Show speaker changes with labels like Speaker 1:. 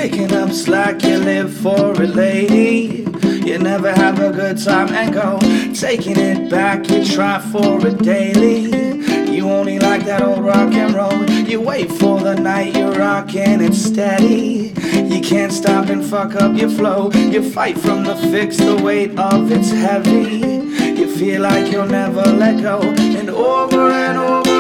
Speaker 1: Picking up slack, you live for it, lady. You never have a good time and go taking it back, you try for it daily. You only like that old rock and roll. You wait for the night, you're rocking it steady. You can't stop and fuck up your flow. You fight from the fix, the weight of it's heavy. You feel like you'll never let go. And over